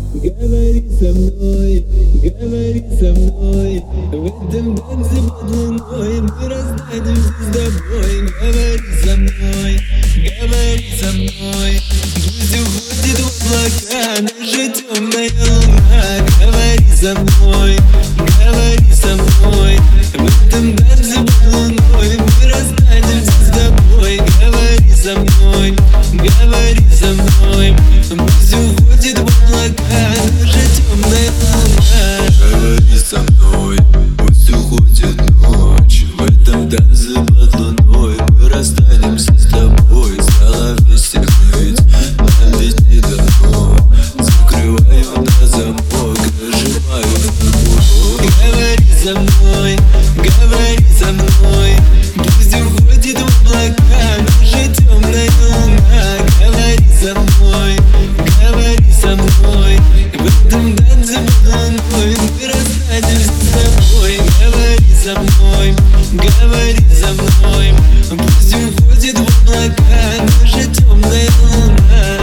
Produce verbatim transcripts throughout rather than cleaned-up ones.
Говори со мной, говори со мной. В этом танце под луной мы расстанемся с тобой. Говори со мной, говори со мной. Пусть уходит в облака наша темная луна. Говори со мной, говори со мной. В этом танце под луной мы расстанемся с тобой. Говори со мной, говори со мной. Пусть уходит в облака наша темная луна. Говори со мной, пусть уходит ночь. В этом танце под луной мы расстанемся с тобой. Стало вместе быть, нам ведь не дано. Закрываю на замок, нажимаю на курок. Говори со мной, говори со мной. Пусть уходит в облака наша темная луна. Говори со мной, говори со мной. В этом танце под луной мы расстанемся с тобой. Говори со мной, говори со мной. Пусть уходит в облака наша темная луна.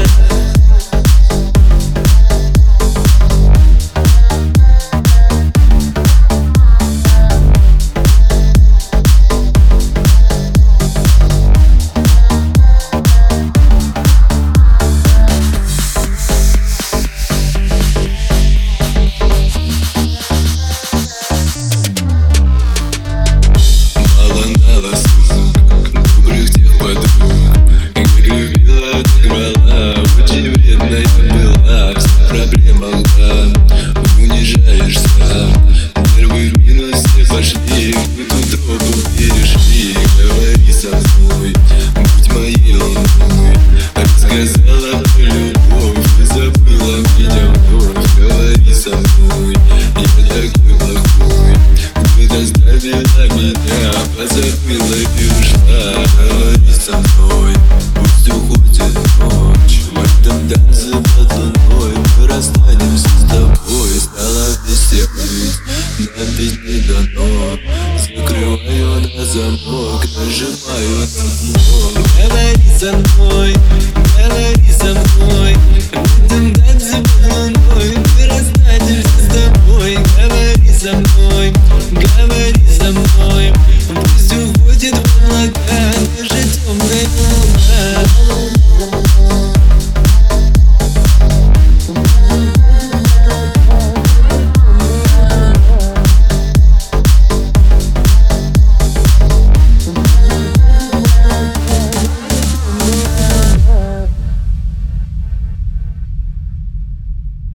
Пошли, мы тут дорогу перешли. Говори со мной, будь моей луной. Рассказала про любовь и забыла меня вновь. Говори со мной, я такой плохой. Ты доставила меня, позабыла и ушла. Говори со мной, пусть уходит ночь. В этом танце под луной мы расстанемся с тобой. Стало вместе быть, нам ведь не дано. Закрываю на замок, нажимаю на кнопку. Говори со мной,